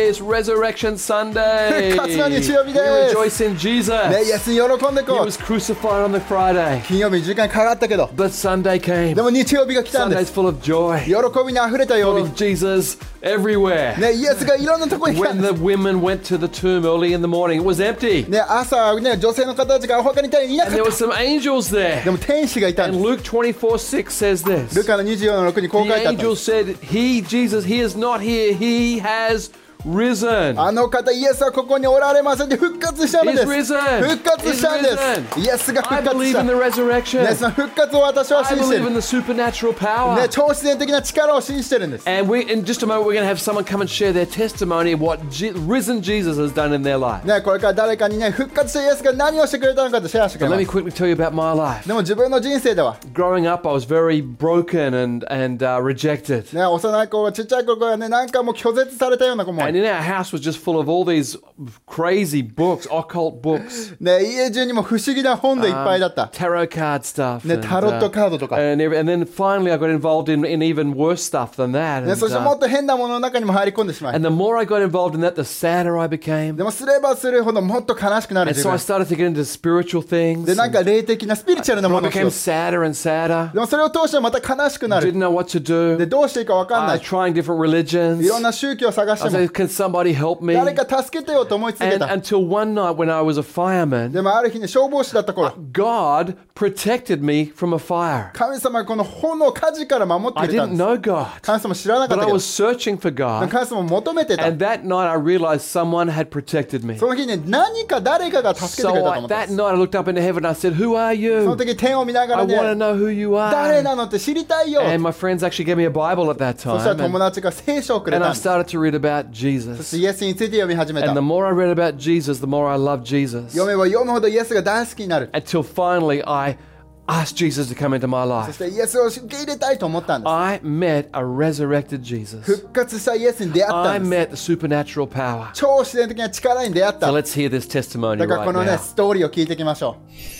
It's Resurrection Sunday. 復活の日曜日 We です rejoice in Jesus. ね、イエスに喜んで He こう was crucified on the Friday, 金曜日に時間かかったけど but Sunday came. でも日曜日が来たんで Sunday's す full of joy, 喜びにあふれた曜 full 日 of Jesus everywhere. ね、イエスがいろんなところに来たん When で the women went to the tomb early in the morning, it was empty. すね、朝ね、女性の方たちがお墓にいたらいなか And っ there were some angels た there. でも天使がいたん And です Luke 24:6 says ル this. カの24の6にこう The 書いてあったんで angel す said, Jesus, he is not here. He has risen. あの方イエスはここにおられませんで復活したのです He's risen. 復活したんで He's すイエスが I 復活 believe した in the resurrection. ね、その復活を私は I 信じて believe る in the supernatural power. ね、超自然的な力を信じてるんです And in just a moment, we're going to have someone come and share their testimony of what risen Jesus has done in their life. ね、これから誰かにね、復活したイエスが何をしてくれたのかとシェアしてく But れ let ま me す quickly tell you about my life. でも自分の人生では Growing up, I was very broken and rejected. ね、幼い子がちっちゃい子がね、なんかもう拒絶されたような子も And in our house was just full of all these crazy books, occult books, ね、家中にも不思議な本でいっぱいだった、 tarot card stuff. ね、 and, タロットカードとか、 and then finally I got involved in even worse stuff than that. ね、 And, そしてもっと変なものの中にも入り込んでしまい and the more I got involved in that, the sadder I became. でもすればするほどもっと悲しくなる And 自 so I 分 started to get into spiritual things. でなんか霊的なスピリチュアルな I ものをしよ became う sadder and sadder. でもそれを通してまた悲しくなる Didn't know what to で do. どうしていいか分かんな I い was trying different religions. いろんな宗教を探 I して said, も can somebody help me? 誰か助けてよと思い続け And た until one night when I was a fireman, でもある日に消防士だった頃 God protected me from a fire. 神様がこの炎火事から守って I くれたん didn't です know God, 神様知らなかっ but た I けど was searching for 神 God. 様求めてた And that night I realized someone had protected me. その日ね何か誰かが助けてくれ So たと思ったん that です night I looked up into heaven and I said, Who are その you? 時天を見なが I ら want to ね know who you 誰 are. なのって知りたいよ And my friends actually gave me a Bible at that そしたら time. 友達が聖書をくれ And た I んです started to read about そし Jesus. てイエスについて読み始めた And the more I read about Jesus, the more I loved Jesus. 読めば読むほどイエスが大好きになる Until finally I asked Jesus to come into my そ life. してイエスを受け入れたいと思ったんです I met a resurrected Jesus. 復活したイエスに出会った I んです met the supernatural power. 超自然的な力に出会っ So た let's hear this testimony だから right このね now. ストーリーを聞いていきましょ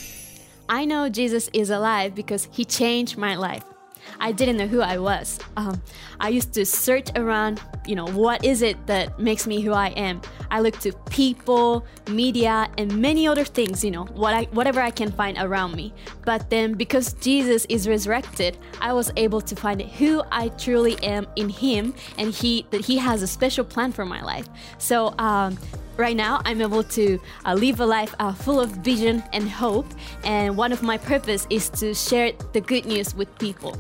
I know Jesus is alive because he changed my life. I didn't know who I was. I used to search around, what is it that makes me who I am? I looked to people, media, and many other things, whatever I can find around me. But then because Jesus is resurrected, I was able to find who I truly am in him and that he has a special plan for my life. So right now, I'm able to live a life full of vision and hope. And one of my purpose is to share the good news with people.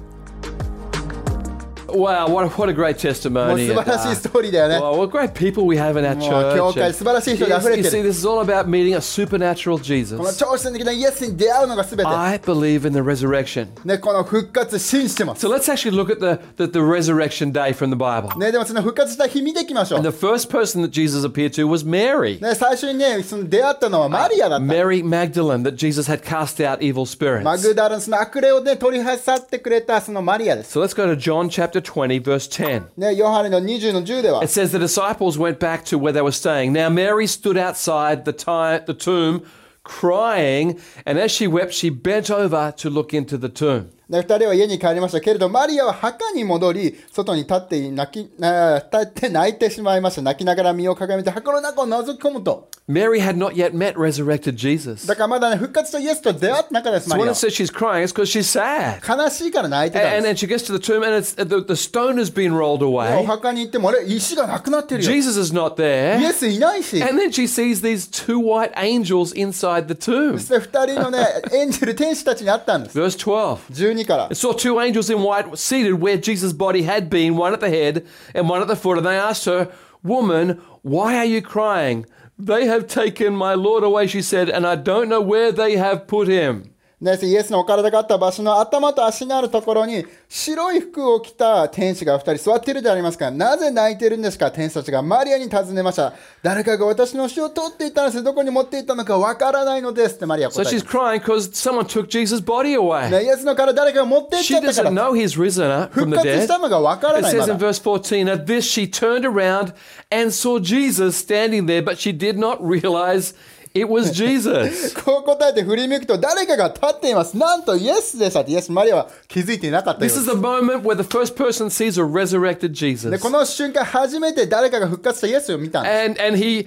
Wow, what a great うもう testimony. 素晴らしいストーリーだよね Well, what great people we have in our もう教 church. 会 And 素晴らしい人で溢れ you て see, る this is all about meeting a supernatural この Jesus. 超自然的なイエスに出会うのが全て I believe in the resurrection. ね、この復活信じてます So let's actually look at the resurrection day from the Bible. ね、でもその復活した日見ていきましょう And the first person that Jesus appeared to was Mary. ね、最初にね、その出会ったのはマリアだった。 Mary Magdalene, that Jesus had cast out evil マ spirits. グダラのその悪霊をね、取り去ってくれたそのマリアです。 So let's go to John chapter 20, verse 10. ね、ヨハネの20の10では It、says the disciples went back to where they were staying. Now Mary stood outside the tomb crying, and as she wept, she bent over to look into the tomb. ね、二人は家に帰りましたけれど、マリアは墓に戻り、外に立って泣いてしまいました。泣きながら身をかがめて墓の中を覗き込むと。 Mary had not yet met resurrected Jesus. だからまだね、復活したイエスと出会った中です、マ So リ when ア it says she's crying, it's because she's sad. は。悲しいから泣いてたん And で then she gets to the tomb, and the stone has been rolled す。お away. 墓に行っても、あれ、石がなくなってるよ。 Jesus is not イ there. エスいないし。 And then she sees these two white angels inside the tomb. そして二人のね、エンジェル、天使たちに会ったんです。 Verse 12. 12から It。saw two angels in white seated where Jesus' body had been, one at the head and one at the foot. And they asked her, Woman, why are you crying? They have taken my Lord away, she said, and I don't know where they have put him. ね、イエスのお体があった場所の頭と足のあるところに白い服を着た天使が2人座っているでありますから、なぜ泣いているんですか。天使たちがマリアに尋ねました。誰かが私の死を取っていったのです。どこに持っていったのかわからないのですってマリアは So 答え she's た。 crying because someone took Jesus' body away. ね、イエスの体誰かが持っていっち She ゃったか doesn't ら know he's risen from 復 the 活 dead. したのがわから It ないま says in だ。 verse 14, at this she turned around and saw Jesus standing there, but she did not realize It was Jesus. こう答えて振り向くと誰かが立っています。なんとイエスでしたって。イエス、マリアは気づいていなかったよ This う is です。 the moment where the first person sees a resurrected で Jesus. この瞬間初めて誰かが復活したイエスを見たんです。 And he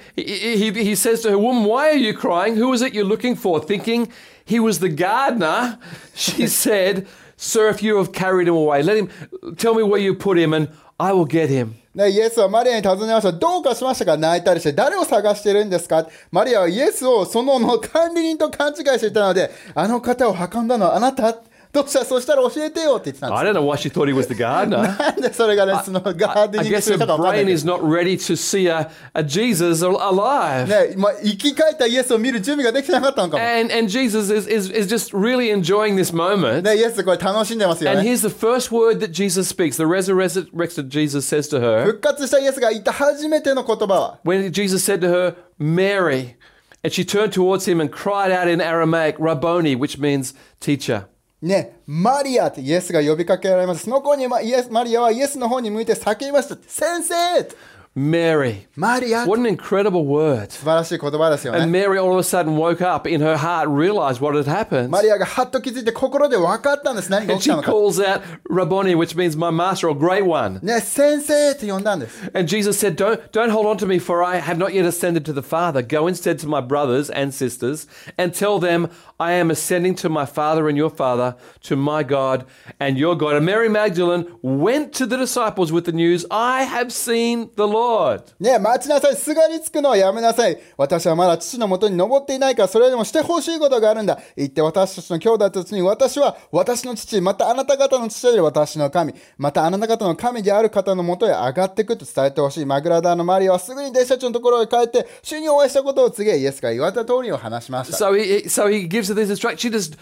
says to her, Woman, why are you crying? Who is it you're looking for? Thinking he was the gardener, she said, Sir, if you have carried him away, tell me where you put him and I will get him. でイエスはマリアに尋ねました。どうかしましたか？泣いたりして誰を探してるんですか？マリアはイエスをその管理人と勘違いしていたので、あの方を運んだのはあなた？どうした？そしたら教えてよって言ってたんです。 I don't know why she thought he was the gardener. なんでそれがね、そのガーデニ I ング guess する her かわかんない brain け is not ready to see a Jesus alive. ど。ね、生き返ったイエスを見る準備ができてなかったのかも。 And Jesus is just really enjoying this moment. ね、イエスこれ楽しんでますよ And ね。 here's the first word that Jesus speaks. The resurrected Jesus says to her, 復活したイエスが言った初めての言葉は、 when Jesus said to her, Mary, and she turned towards him and cried out in Aramaic, Rabboni, which means teacher. ね、マリアってイエスが呼びかけられます。その子にマリアはイエスの方に向いて叫びました。先生！ Mary. マリア！ What an incredible word. 素晴らしい言葉ですよ And ね。 Mary all of a sudden woke up in her heart, realized what had happened. マリアがはっと気づいて心で分かったんです。何が And 起き she たのか。 calls out Rabboni, which means my master or great one. ね、先生って呼んだんです。 And Jesus said, Don't hold on to me, for I have not yet ascended to the Father. Go instead to my brothers and sisters and tell them, I am ascending to my Father and your Father, to my God and your God. And Mary Magdalene went to the disciples with the news, I have seen the Lord. ね、待ちなさい。すがりつくのはやめなさい。私はまだ父のもとに登っていないから、それでもしてほしいことがあるんだ。言って私たちの兄弟たちに、私は私の父、またあなた方の父である私の神、またあなた方の神である方のもとへ上がっていくと伝えてほしい。マグラダのマリアはすぐに弟子たちのところへ帰って、主にお会いしたことを告げ、イエスが言われた通りを話しました。 So he gives her this instruction. She just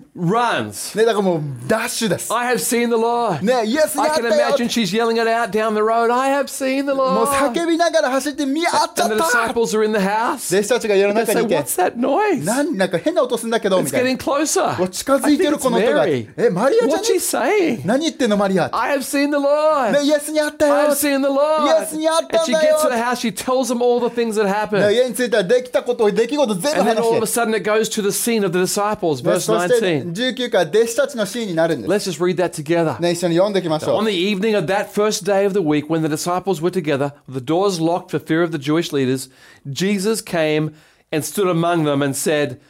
runs. ね、だからもうダッシュです。 I have seen the Lord. ね、イエスに I 会っ can たよ。 imagine she's yelling it out down the road. I have seen the もう Lord. 叫びながら走って見合っちゃ And っ the た。 disciples are in the house. 弟子たちが家の They 中 say, にいて、 What's that noise? なんか変な音するんだけど、み It's たいな。 getting closer. 近づいて I る think こ it's の音が。 Mary. マリアじゃ What's she ね saying? 何言ってんのマリア。 I have seen the Lord. ね、イエスに会ったよ。 I have seen the Lord. イエスに会ったん And she だよ。 gets to the house. She tells them all the things that ね、 happened. 家に着いたらできたこと、出来事全部 And then 話 all of a して sudden it goes to the scene of the disciples, ね、 verse そして 19. 19から弟子たちのシーンになるんです。 Let's just read that together. ね、一緒に読んでいきましょ On う。 the evening of that first day of the week, when the disciples were together, the doors locked for fear of the Jewish leaders, Jesus came and stood among them and said,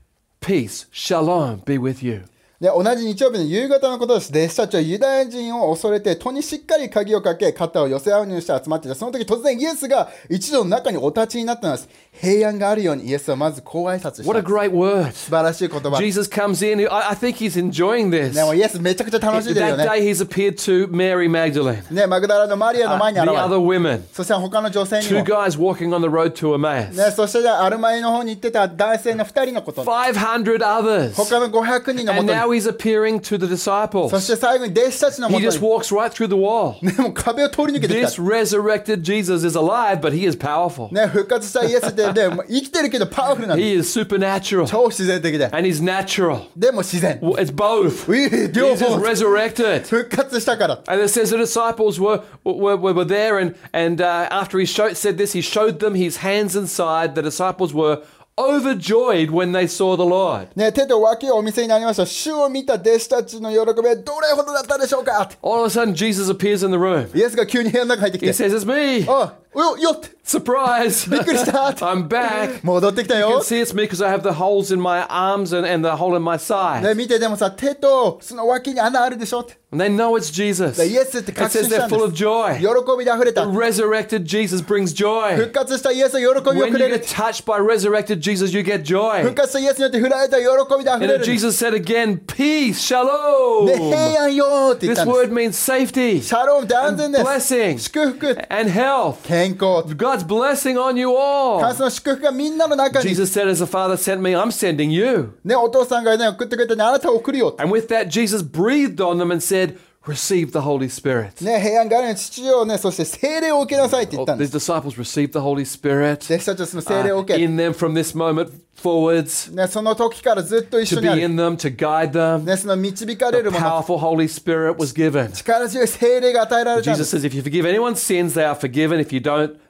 Peace, shalom be with you. で、同じ日曜日の夕方のことです。弟子たちはユダヤ人を恐れて戸にしっかり鍵をかけ肩を寄せ合うようにして集まっていた。その時突然イエスが一同の中にお立ちになったのです。平安があるようにイエスはまずこう挨拶し What た a。great word. 素晴らしい言葉。 Jesus comes in. I think he's enjoying this. ね、もうイエスめちゃくちゃ楽しんでるよ That ね。 day he's appeared to Mary Magdalene, ね、マグダラのマリアの前に the 現れ other る。 women, そして他の女性に two も。 guys walking on the road to Emmaus, ね、そしてアルマイの方に行ってた男性の2人のこと。 500 others. 他の500人のも And とに。 now he's appearing to the そ disciples. して最後に弟子たちのも He と just に。 walks right through the wall. ね、もう壁を通り抜けてきた This。resurrected Jesus is alive, but he is powerful. ね、復活したイエスってね、もう生きてるけどパワフルなんです。 He is supernatural 超自然的で。 and he's natural. でも自然。 It's both. 両 He's just 方 resurrected. 復活したから。 And it says the disciples were there, and after he said this, he showed them his hands and side. The disciples were overjoyed when they saw the Lord. ね、手と脇をお見せになりました。主を見た弟子たちの喜びはどれほどだったでしょうか。 All of a sudden, Jesus appears in the room. イエスが急に部屋の中入ってき He て。 says, It's me. あ、よって。 Surprise. びっくりした I'm back. 戻ってきた You よ can。see it's me because I have the holes in my arms and the hole in my ね、 side. 見てでもさ、手とその脇に穴あるでしょって。 And they know it's Jesus. イエスって It 確信 says した they're んで full of す。 joy. 喜びで溢れ The た。 resurrected Jesus brings joy. 復活したイエスは喜びを When く you れる get。touched by resurrected Jesus, you get 復 joy. 活したイエスによって振られた喜びで溢 And れ then る。 Jesus said again, peace, で、 shalom. 平安よーって言っ This たんです word。means safety シャロームって安全です。 blessing 祝福、 and health. 健康。 God's blessing on you all. 神様の祝福がみんなの中に。 Jesus said, as the Father sent me, I'm sending you. ね、お父さんがね、送ってくれてね、あなたを送るよ。 And with that, Jesus breathed on them and said, receive the Holy Spirit. ね、平安があるように父よね、そして聖霊を受けなさいって言ったんで These す。 disciples received the Holy Spirit 弟子たちはその聖霊を受け、 in them from this moment forwards, ね、その時からずっと一 to 緒にあ be る。 in them, to guide them. ね、その導かれ The るもの、 powerful Holy Spirit was given. 力強い聖霊が与えられたんで Jesus す。 says, if you forgive anyone's sins, they are forgiven. If you don't,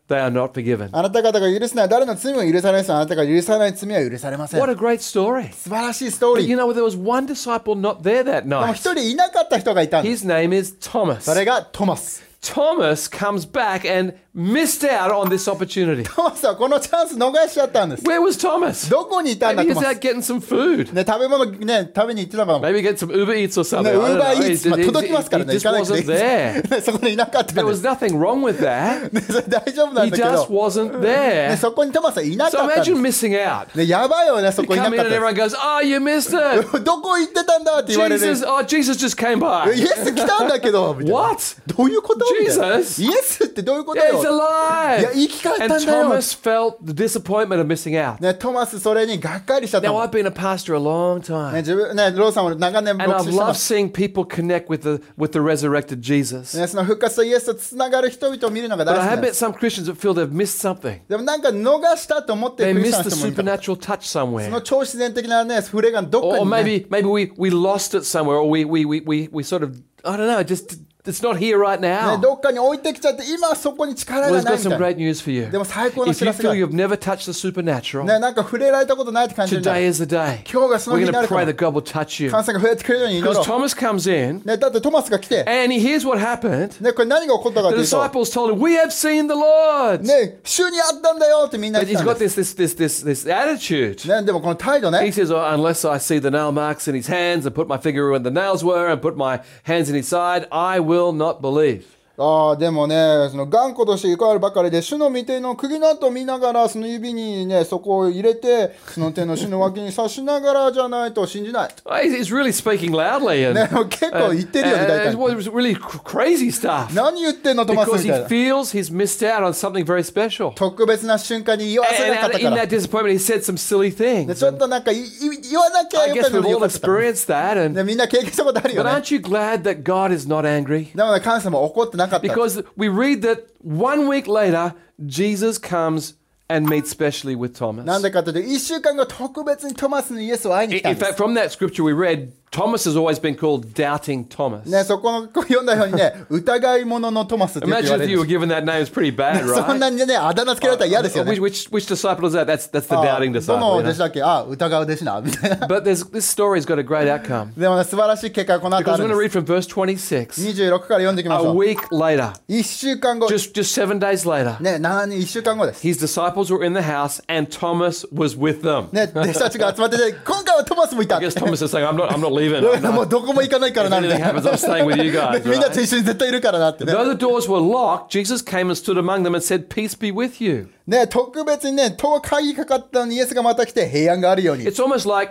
they are not forgiven. あなた方が許せない誰の罪も許されます。あなたが許さない罪は許されません。 What a great story. 素晴らしいストー But リー。 you know, there was one disciple not there that でも night. 一人いなかった人がいたんです。 His name is Thomas. それがトマス。 Thomas comes back and missed out on this opportunity. トマスはこのチャンス逃しちゃったんです。 Where was Thomas? どこにいたんだ Maybe ト he's マ out ス。 getting some food. ね、食べ物ね、食べに行ってたのかも。 Maybe get some Uber Eats or something. ね、 I ウ don't ーバー know. イーツ、まあ、届きますからね。 He 行か just なくていい wasn't there. ね、そこにいなかったん There で was す。 nothing wrong with that. ね、それ大丈夫なん He だけど just。wasn't ね、 there. そこにトマスはいな So かったん imagine で missing out. す。ね、やばいよね、そ You こにいな come か in った and んで everyone goes, "Oh, you missed it. す。どこ行ってたんだって言われる。 Jesus, oh, Jesus just came by. イエス来たんだけど。みたいな What? どういうことみたいな Jesus? イエスってどういうこと Yeah, よ he's alive. いや、生き返ったん And だよ。 Thomas felt the disappointment of missing out. ね、トマスそれにがっかりしちゃった Now, の。 I've been a pastor a long ね、 time. 自分ね、ローさんも長年 And 牧 I've 師してま loved す。 seeing people connect with the resurrected Jesus. ね、その復活とイエスとつながる人々を見るのが But 大 I 好き have なんで met す。 some Christians that feel they've missed something. でもなんか逃したと思って They クリスチャ missed ン the の人もいるから。 supernatural touch そ somewhere. の超自然的なね、触れがどっか Or に、ね、 maybe we lost it somewhere, or we sort of, I don't know, just it's not here right ね、 now. どっかに置いてきちゃって今そこに力 Well, が he's ない got みた some いな。 great news for you. でも最高の If 知 you らせが feel you've never touched the supernatural, ね、なんか触れられたことないって感じるんだ。 today is the day. 今日がその We're 日 going にな to るか pray ら that God will touch you. 感染が増えてくれるように祈ろ Because う。 Thomas comes in ね、だってトマスが来て、 and here's what happened. ね、これ何が起こったかと The いうと、 disciples told him, "We have seen the Lord." ね、主にあったんだよってみんな But 言 he's ったん got です this attitude. ね、でもこの態度 He ね、 says, oh, unless I see the nail marks in his hands and put my finger where the nails were and put my hands in his side, I will not believe. ああでもね、その頑固として怒るばかりで、主の御手の釘の跡を見ながら、その指にね、そこを入れて、その手の主の脇に刺しながらじゃないと信じない。 He's really speaking loudly and ね、結構言ってるよね、大 it 体。 was really crazy stuff 何言ってんの、トマス because み he たいな。 feels he's missed out on something very special. 特別な瞬間に言わせなかっ And た in から that。disappointment, he said some silly で things. ちょっとなんか言わなきゃ I よ guess かったの we've によ all かった。 experienced that. And ね、みんな経験したことあるよ but ね。 aren't you glad that God is not angry? でもね、神様怒ってなかった。 Because we read that 1 week later, Jesus comes and meets specially with なん Thomas. でかというと、1週間後、特別にトマスにイエスを会いに来た In んです fact,。from that scripture we read, Thomas has always been called Doubting Thomas. ね、そこの読んだようにね、疑い者のトマスってよく言 Imagine われ if る you ん were です given that name, it's pretty bad, そんな right? にね、あだ名つけられたら嫌ですよね。 Which disciple is that? That's the あ doubting どの disciple. 弟 You 子だっけあ、疑う弟子な。みたいな。 know? But this story's got a great outcome. でもね、素晴らしい結果がこの後あ Because る we're ん going で to read from verse す。 26. 26から読んでいきまし A ょう。 week later, 1週間後。 just 7 days later, ね、1週間後です。 his disciples were in the house and Thomas was with them. ね、弟子たちが集まってて、今回はトマスもいた。 I guess Thomas is saying, I'm not leaving. もうどこも行かないからな、 If みたい anything な。 happens, I'm staying with you guys. みんな Right? と一緒に絶対いるからなってね。 Though the doors were locked, Jesus came and stood among them and said, Peace be with you. ね、特別にね、鍵かかったのにイエスがまた来て平安があるように。 It's almost like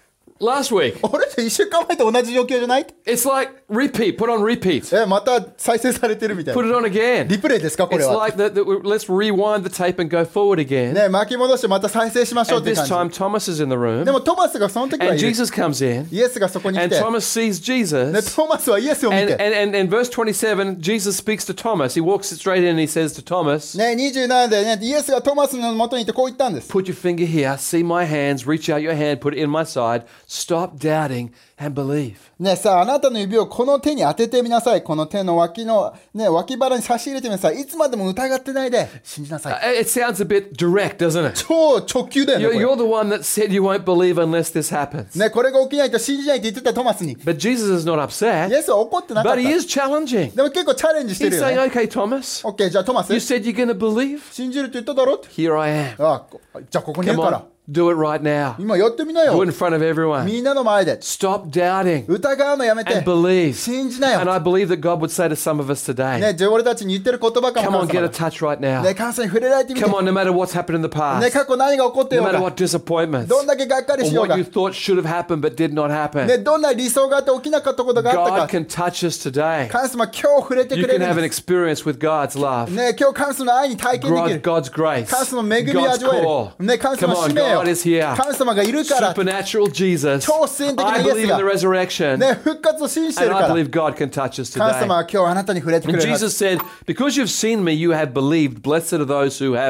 last week. 俺と1週間前と同じ状況じゃない？ It's like repeat, put on repeat. また再生されてるみたい Put な。 it on again. リプレイですかこれ It's は。 like let's rewind the tape and go forward again. ね、巻き戻してまた再生しましょうっ And て this 感 time Thomas is in the じ。 room でもトマスがその時は and いる。 Jesus comes in イエスがそこに来 and て、 Thomas sees ね、 Jesus トマスはイエスを見 and, て、 and verse 27, Jesus speaks to Thomas. He walks straight in and he says to Thomas, ね、27でね、イエスがトマスの元にいてこう言ったんです。 Put your finger here, see my hands, reach out your hand, put it in my side. Stop doubting and believe. ね、さあ、あなたの指をこの手に当ててみなさい。この手の脇の、ね、脇腹に差し入れてみなさい。いつまでも疑ってないで信じなさい。 It sounds a bit direct, doesn't it? 超直球だよね。これ You're the one that said you won't believe unless this happens. ね、これが起きないと信じないって言ってたトマスに。 But Jesus is not イ upset, エスは怒ってなかっ but た。 he is challenging. でも結構チャレンジして He's るよ saying, ね。 okay, Thomas, オッケー、じゃあトマス you、said you're going to believe? 信じるって言っただろって。 Here I am. じゃあここにいる Come から on,。do it right now. 今やってみな Do よ it in。front of everyone. みんなの前で。 Stop doubting 疑うのやめて and。believe. 信じなよ。 And I believe that God would say to some of us ね、 today, 俺たちに言ってる言葉か come も on, 神 get 様 a が。 touch right now. ね、神様に触れられてみて。 Come on, no matter what's happened in the ね、 past, 過去何が起こってよ no う matter が。 what disappointments, どんだけがっかり or しよう what が。 you thought should have happened but did not ね、 happen. どんな理想があって起きなかったことがあった God か。 can touch us today. 神様今日触れて You くれ can る have ん an です。 experience with God's love, ね、今日神様の愛に体験できる。 God's grace, 神様の恵みを God's 味わえ call. る。ね、神 Come 様の on, 使命を God is here. 神様がいるから。 Supernatural Jesus. 超自然的な I イエス believe in が the resurrection, ね、復活を信じて and る I から。 believe God can touch us 神様 today. は今日あなたに触れてく And れます。 Jesus said, because you've seen me, you have believed. Blessed are those who have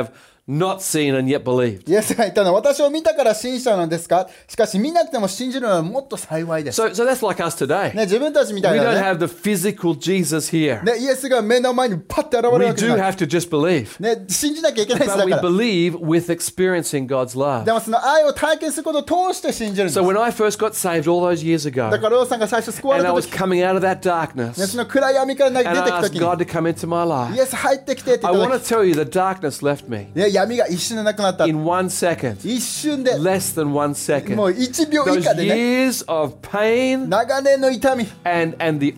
not seen and yet believed. イエスが言ったのは、私を見たから信じたのですか？しかし見なくても信じるのはもっと幸いです。 So that's like us today. ね、自分たちみた We い don't なね。 have the physical Jesus here. ね、イエスが目の前にパッて現れる We わけじゃ do ない。 have to just believe. ね、信じなきゃいけないです But だ we から。 believe with experiencing God's love. でもその愛を体験することを通して信じるんです。 So when I first got saved all those years だ ago, からローさんが最初救われ and I た was 時、 coming out of that ね、 darkness, その暗闇から出て and き I た asked 時に、 God to come into my イ life, エス入ってきてって言 I った want 時、 to tell you the darkness left me ね、闇が一瞬でなくなった。 in 1 second, 一瞬で、 less than 1 も second. う1秒以 Those 下でね、 years of pain 長年の痛み、 and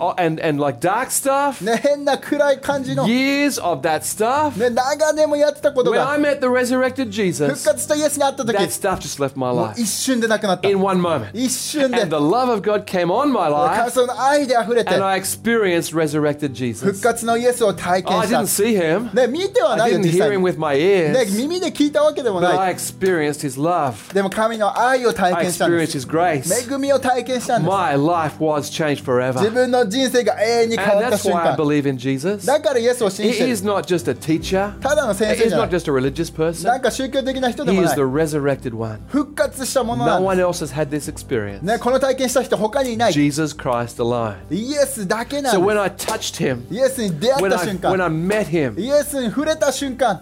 like dark stuff, ね、変な暗い感じの、ね、 years of that stuff. 長年もやってたこと When が I met the resurrected 復 Jesus, 活したイエスに会った時、 that stuff just left my もう life 一瞬でなくなった。 in one moment. 一瞬で And the love of God came on my life, その愛で溢れて and I experienced resurrected 復 Jesus. 活のイエスを体 Oh, 験 I した。 didn't see him. ね、見てはな I いよ didn't 実 hear 際 him に。 with my ね、 ears, 耳で聞いたわけでも but な I い。 experienced his love. でも神の愛を体 I 験したんで experienced す。 his grace. 恵みを体験したんです。 My life was changed 自 forever. 分の人生が永遠に変 And わった that's 瞬 why I 間。 believe in Jesus. だからイエスを信 He じてる。 is not just a teacher. ただの先生 He's じゃな not い。 just a religious な person. んか宗教的な人で He もな is い the。resurrected one. 復活したものな No ん one で else has had this experience. す。ね、この体験した人他にいない。 Jesus Christ alone. イエスだけな So ん when で I touched him, す。イエスに出会った瞬 when 間、 I met him, イエスに触れた瞬間、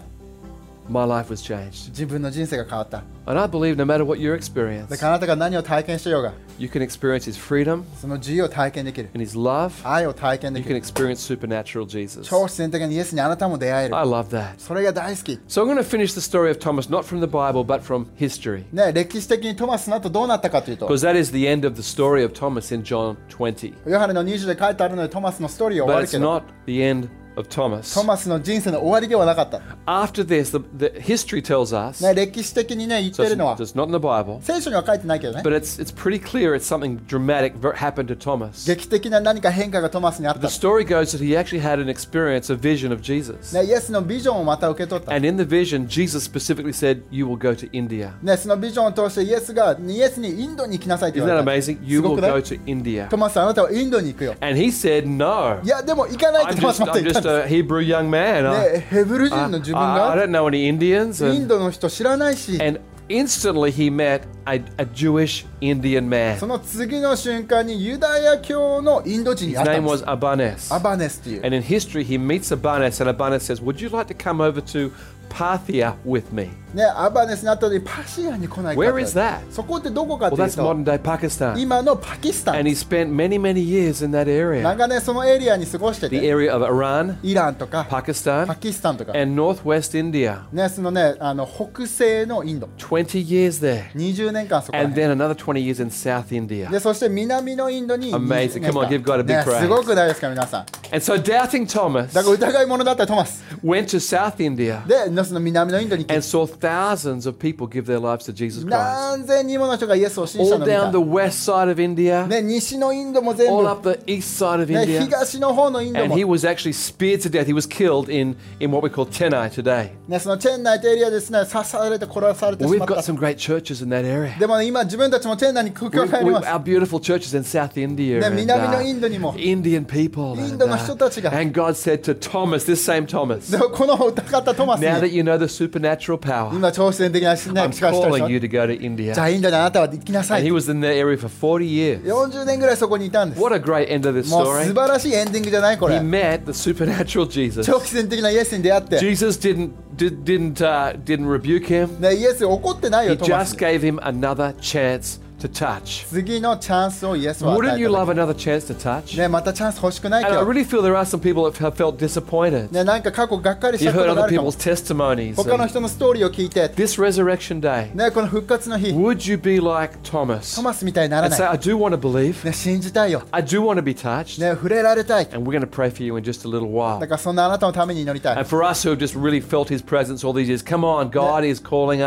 my life was changed. 自分の人生が変わった。 And I believe no matter what your だ experience, からあなたが何を体験しようが、 you can experience his freedom その自由を体験できる。 and his love. 愛を体験で You き can る。 experience supernatural Jesus. 超自然的にイエスにあなたも出会える。 I love that. それが大好き。 So I'm going to finish the story of Thomas not from the Bible but from history. ね、歴史的にトマスの後どうなったかというと、 Because that is the end of the story of Thomas in John 20. ヨハネの20で書いてあるのでトマスのストーリーは終わ But る it's けど、 not the end of Thomas. トマスの人生の終わりではなかった。 After this, the history tells us, ね、歴史的にね、言っ so てるのは it's not in the Bible, 聖書には書いてないけどね、 but it's pretty clear it's something dramatic happened to Thomas. 劇的な何か変化がトマスにあっ The た。 story goes that he actually had an experience, a vision of Jesus. ね、イエスのビジョンをまた受け取った。 And in the vision, Jesus specifically said, You will go to India. ね、そのビジョンを通してイエスにインドに行きなさいって Isn't 言わ that れた。 amazing? You すご will くない go to India. トマスあなたはインドに行くよ。 And he said, No. いやでも行かないってトマスまた I'm 言ったん just で a Hebrew young man. す。ね、ヘブル人の自分 I が don't know any Indians. イン And, ドの人知らないし、 and instantly he met a Jewish Indian man. その次の瞬間にユダヤ教のインド人に His 会ったん name です。 was Abanes. アバネスっていう。 And in history, he meets Abanes, and Abanes says, Would you like to come over to Parthia with me? ね、アバネスに会った時にパシアに来ないか Where って is that? そこってどこか Well, という that's と modern day Pakistan. 今のパキスタ And ン he spent many, many years in that area. 長年そのエリアに過ごして The て area of Iran, イランとかパ Pakistan, キスタンとか、 and northwest India. ね、そのね北西のインド 20 years there. 20年間そこら And 辺 then another 20 years in South India. でそして南のインドに Amazing. 20年間 Come on, give God a big ね、 praise. すごくないですか皆さん。 And so doubting Thomas だから疑い者だったトマス went to South India でその南のインドに行 and き saw thousands of people give their lives to Jesus Christ. 何千人もの人がイエスを信じた All のを見 down た the west side of India, ね、西のインドも全 all 部、 up the east side of ね、 India. 東の方のインド And も he was actually speared to death. He was killed in what we call Chennai today. ね、そのチェンナイというエリアですね、刺されて殺されて Well, し we've まっ got た。 some great churches in that area. でも、ね、今自分たちもチェンナイに空港があります。 Our beautiful churches in South India ね、 and, 南のインドにも。 Indian people. インドの人たちが。 And God said to Thomas, this same Thomas, でもこの疑ったトマス now that に you know the supernatural power, 今超自然的な、ね、 I'm 力してる calling で you し to go to ょ。 India. じゃあインドにあなたは行きなさ And い he。was in that area for 40 years. 40年ぐらいそこにいたんです。も What a great end of this う素 story. 晴らしいエンディングじゃないこ He れ。 met the supernatural Jesus. 超自然的なイエスに出会って。 Jesus didn't rebuke him. ね、イエス怒ってない He よ、トマ just スに。 gave him another chance to touch. 次のチャンスをイエスは与 Wouldn't え you た love another chance to touch? ね、またチャンス欲しくない And I 今日。 really feel there are some people that have felt disappointed. ね、なんか過去がっかりした You've こ heard とがあ other るかも people's。testimonies. 他の And 人のストーリーを聞いて、 this resurrection day, ね、この復活の日、 would you be like Thomas トマスみたいになら and な say, い。 I do want to believe, ね、信じたいよ。 I do want to be touched, ね、触れられたい。 and we're going to pray for you in just a little だ while. からそんなあなたのために祈りたい。 And for us who have just really felt his presence all these years, come on, God is calling us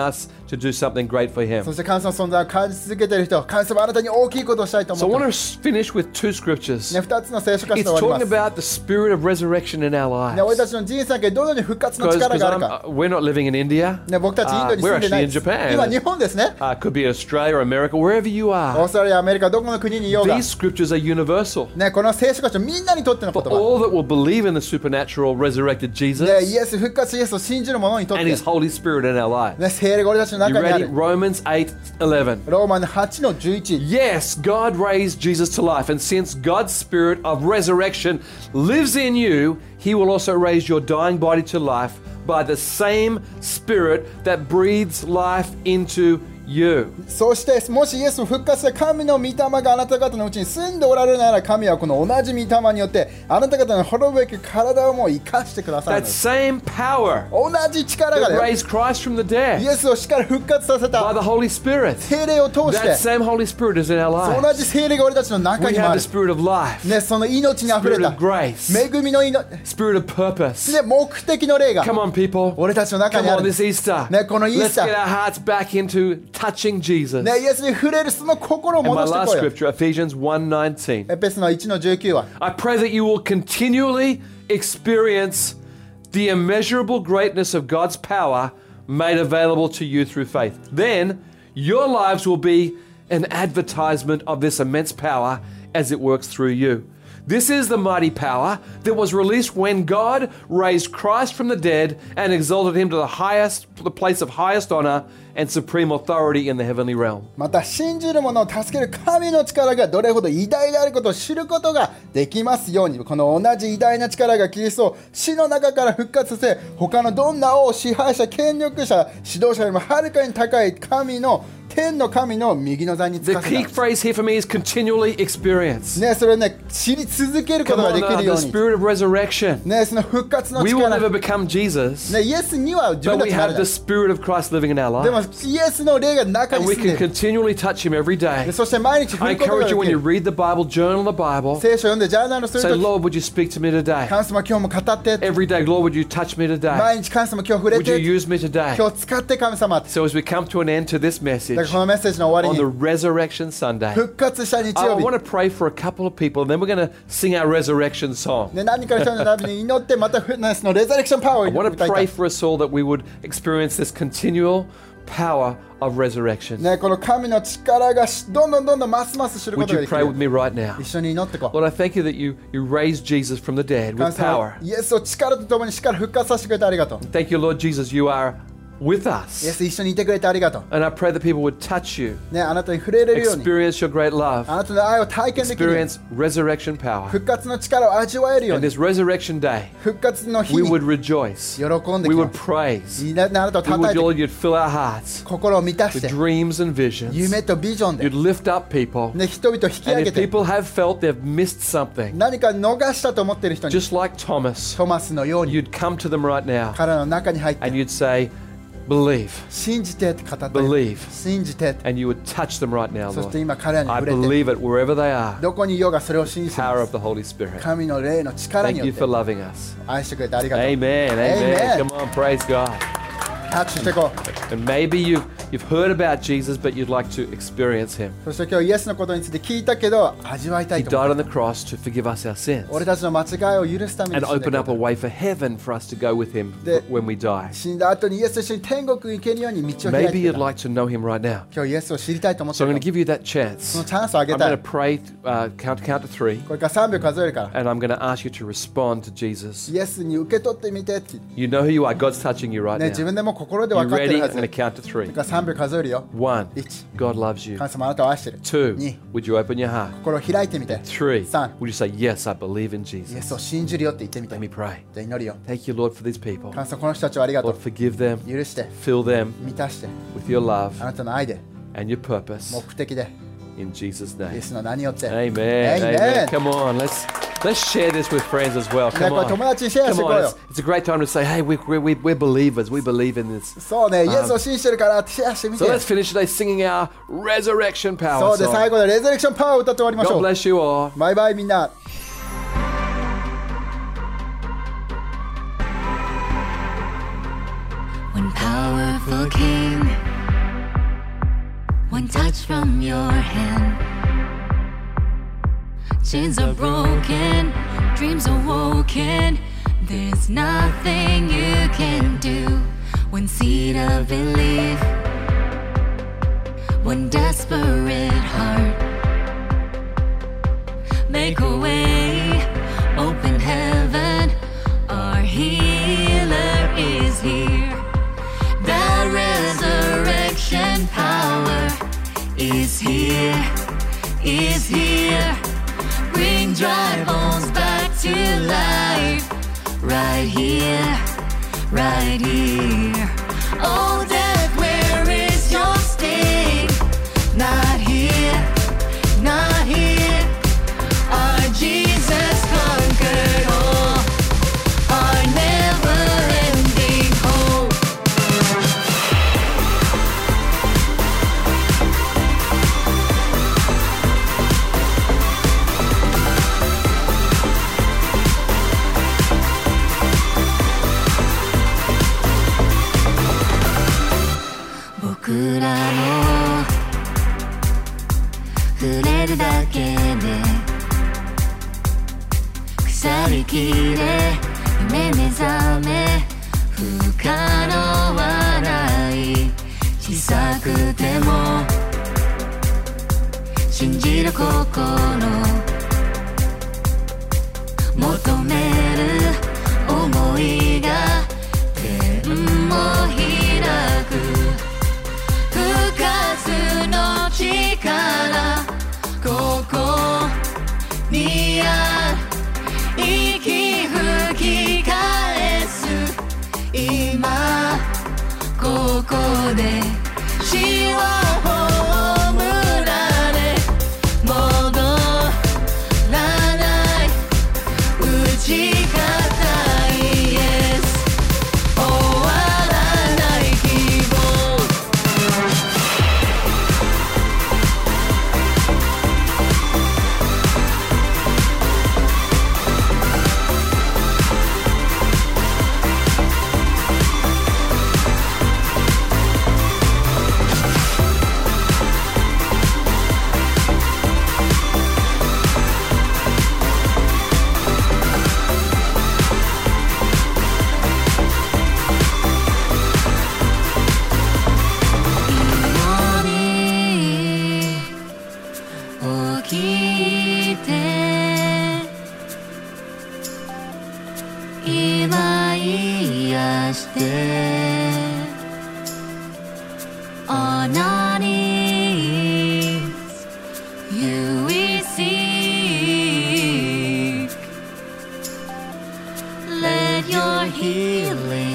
to do something great for Him. そして神様の存在を感じ続けている人、神様あなたに大きいことをしたいと So 思 I ってい want ます。 to finish with two scriptures. ね、2つの聖書箇 It's 所で終わ talking ります。 about the spirit of resurrection in our ね、俺 lives. たちの人生にどのように復活の Because 力があるか。 we're not living in India. ね、僕たちインドに住 We're んでな actually い in です。 Japan. 今日本ですね。 Could be Australia or America, wherever you オー are. ストラリア、アメリカ、どこの国にいようが。 These scriptures are universal. ね、この聖書箇所みんなにとっての言 For 葉。 all that will believe in the supernatural resurrected ね、 Jesus イエス復活イエスを信じる者にとって。 and ね、 His Holy Spirit in our lives. 聖霊が俺たちの You 中にあ ready? る。 Romans 8:11. ローマの8の11。 Yes, God raised Jesus to life, and since God's spirit of resurrection lives in you, He will also raise your dying body to life by the same spirit that breathes life into you. そしてもしイエスを復活した神の御霊があなた方のうちに住んでおられるなら、神はこの同じ御霊によってあなた方の滅ぶべき体をもう生かしてくださる That のです。 same power 同じ力が that ね、 raised Christ from the イ dead エスを死から復活させ by た the Holy Spirit. 聖霊を通し That て、 same Holy Spirit is in our 同 lives. じ聖霊が俺たちの中 We にも have あ the る。 spirit of life, ね、その命にあふれ spirit た of grace, 恵みの命、 spirit of purpose. ね、目的の霊が Come on, people. 俺たちの中 Come にあ on る。 this Easter. ね、このイー Let's スタ get ー、 our hearts back into touching Jesus. ね、イエスに触れるその心を And my 戻して last こいよ。 scripture, Ephesians 1:19. エペスの1の19は、 I pray that you will continually experience the immeasurable greatness of God's power made available to you through faith. Then your lives will be an advertisement of this immense power as it works through you. This is the mighty power that was released when God raised Christ from the dead and exalted him to the place of highest honor and supreme authority in the heavenly realm. また信じる者を助ける神の力がどれほど偉大であることを知ることができますように、この同じ偉大な力がキリストを死の中から復活させ、他のどんな王、支配者、権力者、指導者よりもはるかに高い天の神の右の座につ The かせ key た。 phrase here for me is continually experience. ね、それをね、知り続けるこ Come とが on, できるよう the に。 spirit of resurrection. ね、その復活の We will 力。 never become Jesus, ね、イエスには自分 but た we ちな have れ the ない。 spirit of Christ living in our でも lives. イエスの霊が中に And we 住んで can いる。 continually touch him every で day. そして毎日振 I ることが encourage で you when き you る。 read the Bible, journal the Bible. 聖書を読んでジャーナルする Say, とき、 Lord, would you speak to me today? 神様今日も語って。 Every day, Lord, would you touch me today? 毎日神様今日触れ Would て。 you use me today? 今日使って神様って。 So as we come to an end to this だ message からこのメッセージの終 on わ the りに Resurrection Sunday, 復活した日 I 曜日 want to pray for a couple of people, and then we're going to sing our resurrection song. ね、何かの人のために祈ってまたフィットネスのレザレクションパワー I を want 歌 to いた pray い。 for us all that we would experience this continual power of resurrection. ね、この神の力がどんどんますます知るこ Would とが you でき pray with る。 me right now? 一緒に祈ってこう。 Lord, I thank you that you raised Jesus from the dead 神 with 様 power. イエスを力とともに力復活させてくれてありがとう。 Thank you, Lord Jesus, you are with イエ us. ス一緒にいてくれてありがとう。 And I pray that people would touch you, ね、あなたに触れれるように、 experience your great love, あなたの愛を体験できるように、 experience resurrection power. 復活の力を味わえるよう And に、 this resurrection day, 復活の日 we に would rejoice. 喜んで We き would ます。 praise. いいね、あなたを We 叩 would, いて Lord, you'd fill our hearts 心を満たし with て dreams and visions. 夢とビジョンで、 You'd lift up people. ね、人々を引き And 上げ if て people have felt they've missed something, 何か逃したと思っている人に just like Thomas, トマスのように you'd come to them right now 彼の中に入って and you'd say, believe, 信じてって語って believe, 信じてって and you would touch them right now, そして Lord. 今彼らに I 触れて believe it wherever they are. どこにいようがそれを信じてい Power ま of す the Holy Spirit. 神の霊の力に Thank よ you って for loving us. 愛してくれてありがとう Amen. Amen. Amen. Come on, praise God. 拍手していこう。 And maybe you've heard about Jesus, but you'd like to experience him. そして今日イエスのことについて聞いたけど味わいた He いと思 died う。 on the cross to forgive us our sins 俺たちの間違いを許すために and 死んでく open れ up た a way for heaven for us to go with him when we die. 死んだ後にイエスと一緒に天国に行けるように道を開い Maybe てく you'd れた。 like to know him right now. 今日イエスを知りたいと思って So I'm る going to give you that chance. そのチャンスをあげ I'm た going い to。pray, count to 3, これから3秒数えるから and I'm going to ask you to respond to Jesus. イエスに受け取ってみてって、 You know who you are. God's touching you right ね、自 now. 分でも心で You 分かって ready? るは I'm ず。 going こ to count to れ 3. から3秒数えるよ。 1, 1、 God loves you. 神様あなたを愛してる。 2, 2、 would you open your heart? 心を開いてみて。 3, 3、 would you say, yes, I believe in イエ Jesus? スを信じるよって言ってみて。 Let me じ pray. ゃあ祈るよ。 Thank you, Lord, for these people. 神様この人たちをありがと Lord, う。 forgive them, 許して、 fill them 満たして、 with your love あなたの愛で、 and your purpose. 目的で、 In Jesus' イエ name. スの名によって。 Amen. Amen. Amen. Come on, let's share this with friends as well. ね、 Come これ on. 友達にシェア Come してこう on. よ It's a great time to say, hey, we're believers. We believe in this. そうね、イエスを信じてるからシェアしてみて。 So let's finish today singing our resurrection そ power うで、最 song. 後でレゼレクションパワーを歌って終わりましょ God う。 bless you all. バイバイみんな。 One powerful king One touch from your hand. Chains are broken, dreams awoken. There's nothing you can do. One seed of belief, one desperate heart. Make a way, open heaven. Our healer is here. The resurrection power is here, is here. Bring dry bones back to life. Right here, right here. Oh, death, where is your sting? Not here, not here. Our Jesus conquered all. Our never-ending hope.僕らの触れるだけで腐りきれ夢目覚め不可能はない小さくても信じる心求める想いが天も開く復活の力ここにある息吹き返す今ここで死を葬られ戻らない打ち勝ったイエス終わらない希望今癒してOn knees you will seek Let your healing